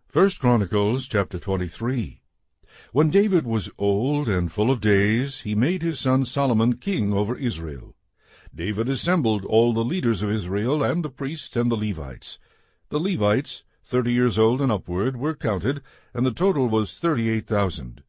First Chronicles chapter 23. When David was old and full of days, he made his son Solomon king over Israel. David assembled all the leaders of Israel, and the priests and the Levites. The Levites, 30 years old and upward, were counted, and the total was 38,000.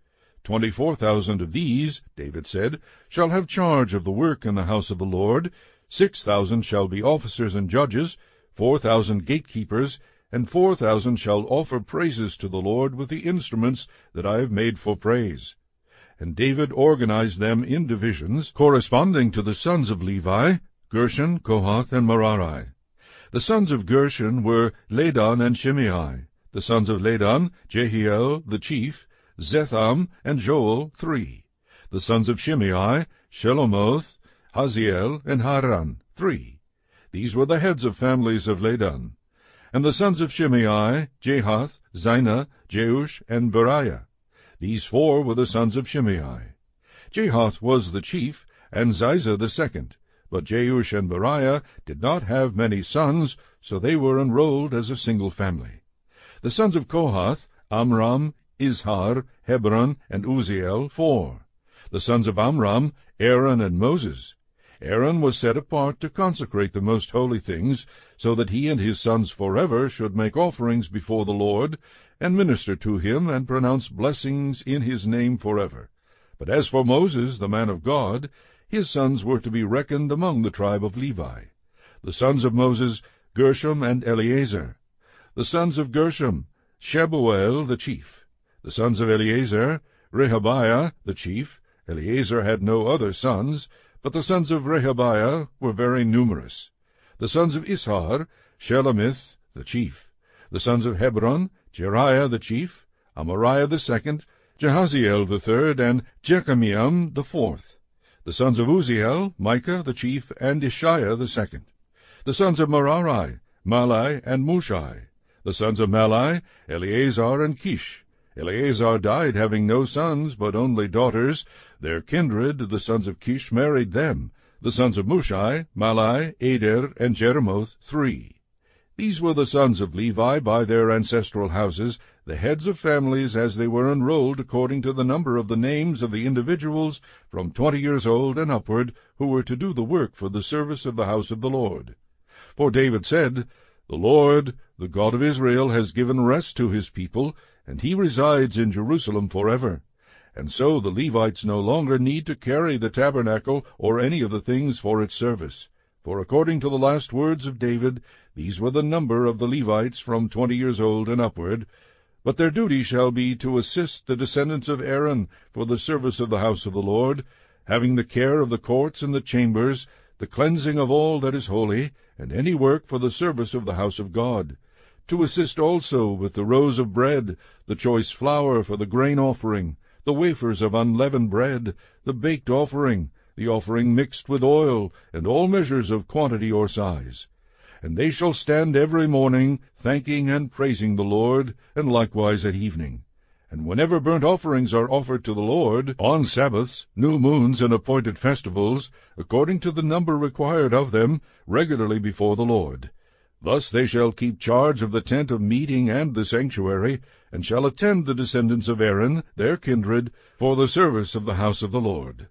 24,000 of these, David said, shall have charge of the work in the house of the Lord. 6,000 shall be officers and judges, 4,000 gatekeepers, and 4,000 shall offer praises to the Lord with the instruments that I have made for praise. And David organized them in divisions, corresponding to the sons of Levi, Gershon, Kohath, and Merari. The sons of Gershon were Ladan and Shimei. The sons of Ladan, Jehiel the chief, Zetham, and Joel, 3. The sons of Shimei, Shelomoth, Haziel, and Haran, 3. These were the heads of families of Ladan. And the sons of Shimei, Jahath, Zina, Jeush, and Beriah. These 4 were the sons of Shimei. Jahath was the chief, and Ziza the second. But Jeush and Beriah did not have many sons, so they were enrolled as a single family. The sons of Kohath, Amram, Izhar, Hebron, and Uzziel, 4. The sons of Amram, Aaron and Moses. Aaron was set apart to consecrate the most holy things, so that he and his sons forever should make offerings before the Lord, and minister to him, and pronounce blessings in his name forever. But as for Moses, the man of God, his sons were to be reckoned among the tribe of Levi. The sons of Moses, Gershom and Eleazar. The sons of Gershom, Shebuel the chief. The sons of Eleazar, Rehabiah the chief. Eleazar had no other sons, but the sons of Rehabiah were very numerous. The sons of Ishar, Shelomith the chief. The sons of Hebron, Jeriah the chief, Amariah the second, Jehaziel the third, and Jekameam the fourth. The sons of Uzziel, Micah the chief, and Ishiah the second. The sons of Merari, Malai and Mushai. The sons of Malai, Eleazar and Kish. Eleazar died having no sons, but only daughters. Their kindred, the sons of Kish, married them. The sons of Mushai, Malai, Eder, and Jeremoth, 3. These were the sons of Levi by their ancestral houses, the heads of families as they were enrolled according to the number of the names of the individuals from 20 years old and upward, who were to do the work for the service of the house of the Lord. For David said, The Lord, the God of Israel, has given rest to his people, and he resides in Jerusalem forever. And so the Levites no longer need to carry the tabernacle or any of the things for its service. For according to the last words of David, these were the number of the Levites from 20 years old and upward. But their duty shall be to assist the descendants of Aaron for the service of the house of the Lord, having the care of the courts and the chambers, the cleansing of all that is holy, and any work for the service of the house of God. To assist also with the rows of bread, the choice flour for the grain offering, the wafers of unleavened bread, the baked offering, the offering mixed with oil, and all measures of quantity or size. And they shall stand every morning, thanking and praising the Lord, and likewise at evening. And whenever burnt offerings are offered to the Lord, on Sabbaths, new moons, and appointed festivals, according to the number required of them, regularly before the Lord. Thus they shall keep charge of the tent of meeting and the sanctuary, and shall attend the descendants of Aaron, their kindred, for the service of the house of the Lord.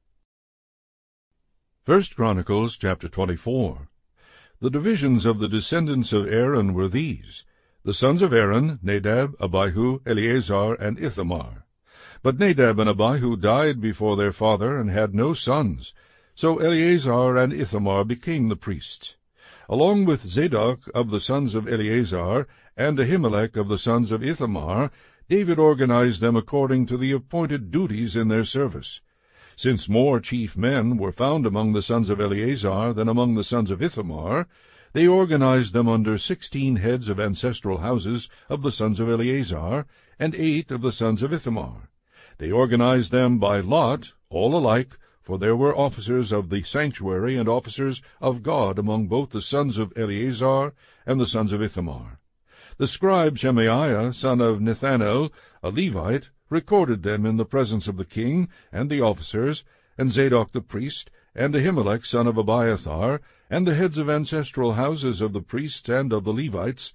First Chronicles chapter 24. The divisions of the descendants of Aaron were these: the sons of Aaron, Nadab, Abihu, Eleazar, and Ithamar. But Nadab and Abihu died before their father, and had no sons. So Eleazar and Ithamar became the priests. Along with Zadok of the sons of Eleazar, and Ahimelech of the sons of Ithamar, David organized them according to the appointed duties in their service. Since more chief men were found among the sons of Eleazar than among the sons of Ithamar, they organized them under 16 heads of ancestral houses of the sons of Eleazar, and 8 of the sons of Ithamar. They organized them by lot, all alike, for there were officers of the sanctuary and officers of God among both the sons of Eleazar and the sons of Ithamar. The scribe Shemaiah, son of Nethanel, a Levite, recorded them in the presence of the king and the officers, and Zadok the priest, and Ahimelech son of Abiathar, and the heads of ancestral houses of the priests and of the Levites,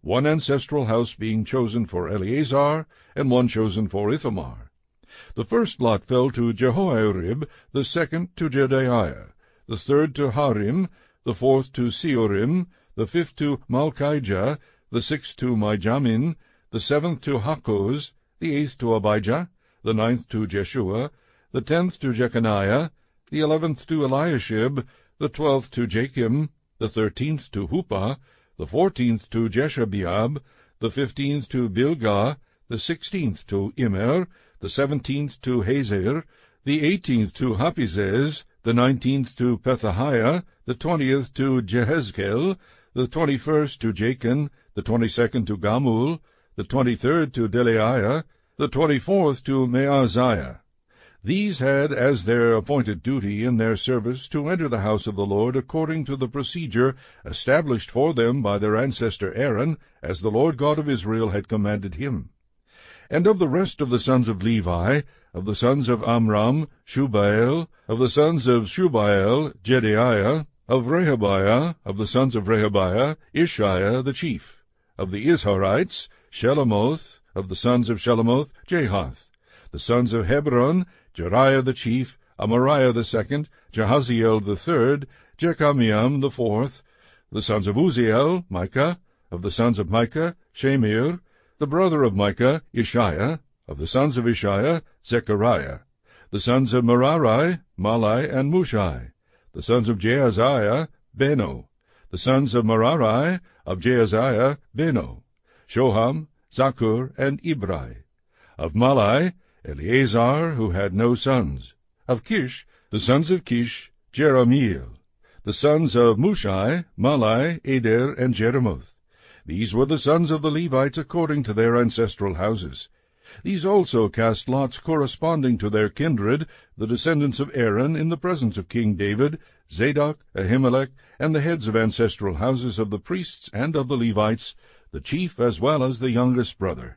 one ancestral house being chosen for Eleazar, and one chosen for Ithamar. The first lot fell to Jehoiarib, the second to Jedaiah, the third to Harim, the fourth to Seorim, the fifth to Malchijah, the sixth to Mijamin, the seventh to Hakkoz, the eighth to Abijah, the ninth to Jeshua, the 10th to Jeconiah, the 11th to Eliashib, the 12th to Jachim, the 13th to Huppah, the 14th to Jeshabeab, the 15th to Bilgah, the 16th to Immer, the 17th to Hazer, the 18th to Haphizez, the 19th to Pethahiah, the 20th to Jehezkel, the 21st to Jachin, the 22nd to Gamul, the 23rd to Delaiah, the 24th to Maaziah. These had as their appointed duty in their service to enter the house of the Lord according to the procedure established for them by their ancestor Aaron, as the Lord God of Israel had commanded him. And of the rest of the sons of Levi, of the sons of Amram, Shubael, of the sons of Shubael, Jedaiah, of Rehabiah, of the sons of Rehabiah, Ishiah the chief, of the Izharites, Shelomoth, of the sons of Shelomoth, Jahath, the sons of Hebron, Jeriah the chief, Amariah the second, Jahaziel the third, Jekameam the fourth, the sons of Uzziel, Micah, of the sons of Micah, Shemir, the brother of Micah, Ishiah, of the sons of Ishiah, Zechariah, the sons of Merari, Malai and Mushai, the sons of Jaaziah, Beno, the sons of Merari, of Jaaziah, Beno, Shoham, Zakur, and Ibri, of Malai, Eleazar, who had no sons, of Kish, the sons of Kish, Jerahmeel, the sons of Mushai, Malai, Eder, and Jeremoth. These were the sons of the Levites according to their ancestral houses. These also cast lots corresponding to their kindred, the descendants of Aaron, in the presence of King David, Zadok, Ahimelech, and the heads of ancestral houses of the priests and of the Levites, the chief as well as the youngest brother.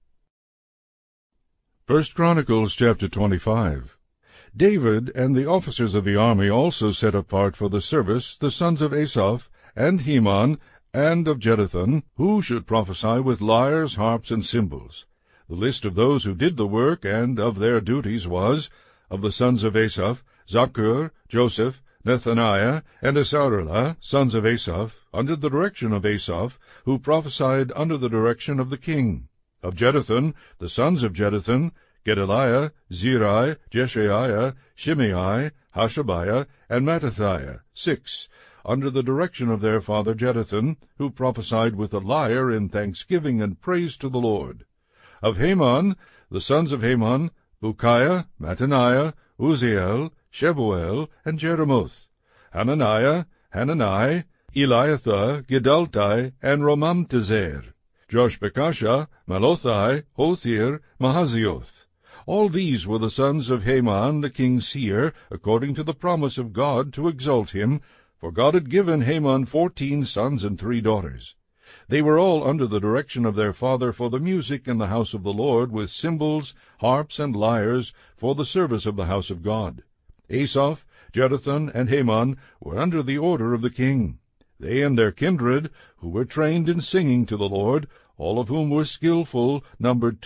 1 Chronicles chapter 25. David and the officers of the army also set apart for the service the sons of Asaph, and Heman, and of Jeduthun, who should prophesy with lyres, harps, and cymbals. The list of those who did the work and of their duties was, of the sons of Asaph, Zakur, Joseph, Nethaniah, and Asarela, sons of Asaph, under the direction of Asaph, who prophesied under the direction of the king. Of Jeduthun, the sons of Jeduthun, Gedaliah, Zirai, Jeshaiah, Shimei, Hashabiah, and Mattathiah, 6, under the direction of their father Jeduthun, who prophesied with a lyre in thanksgiving and praise to the Lord. Of Heman, the sons of Heman, Bukiah, Mattaniah, Uzziel, Shebuel, and Jeremoth, Hananiah, Hanani, Eliathah, Gidaltai, and Romamtezer, Joshbekashah, Malothai, Hothir, Mahazioth. All these were the sons of Heman the king's seer, according to the promise of God to exalt him, for God had given Heman 14 sons and 3 daughters. They were all under the direction of their father for the music in the house of the Lord, with cymbals, harps, and lyres, for the service of the house of God. Asaph, Jeduthun, and Heman were under the order of the king. They and their kindred, who were trained in singing to the Lord, all of whom were skillful, numbered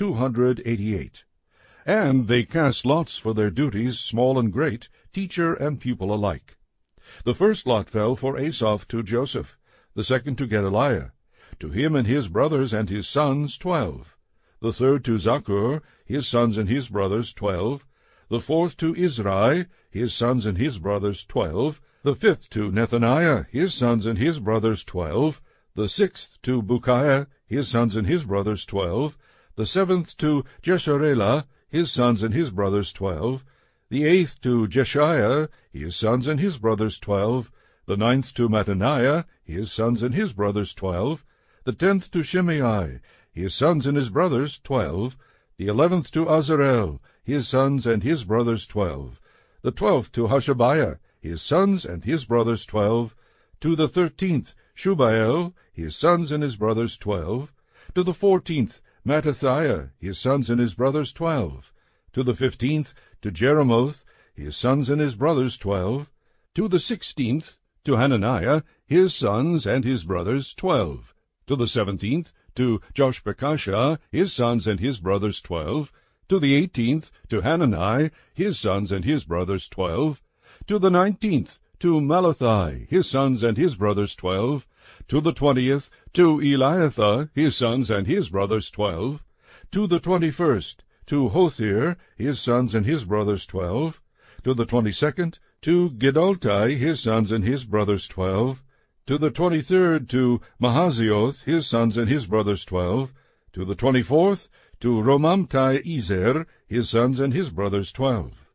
288. And they cast lots for their duties, small and great, teacher and pupil alike. The first lot fell for Asaph to Joseph, the second to Gedaliah, to him and his brothers and his sons 12, the third to Zakur, his sons and his brothers 12, the fourth to Izri, his sons and his brothers 12, the fifth to Nethaniah, his sons and his brothers 12, the sixth to Bukiah, his sons and his brothers 12, the seventh to Jesharelah, his sons and his brothers 12, the eighth to Jeshiah, his sons and his brothers 12, the ninth to Mattaniah, his sons and his brothers 12, the 10th to Shimei, his sons and his brothers 12, the 11th to Azarel, his sons and his brothers 12, the 12th to Hashabiah, his sons and his brothers 12, to the 13th Shubael, his sons and his brothers 12, to the 14th Mattathiah, his sons and his brothers 12, to the 15th to Jeremoth, his sons and his brothers 12, to the 16th to Hananiah, his sons and his brothers 12, To the 17th, to Joshbekashah, his sons and his brothers 12. To the 18th, to Hanani, his sons and his brothers 12. To the 19th, to Malathi, his sons and his brothers 12. To the 20th, to Eliathah, his sons and his brothers 12. To the 21st, to Hothir, his sons and his brothers 12. To the 22nd, to Giddalti, his sons and his brothers 12. To the 23rd, to Mahazioth, his sons and his brothers 12. To the 24th, to Romamti-Ezer, his sons and his brothers 12.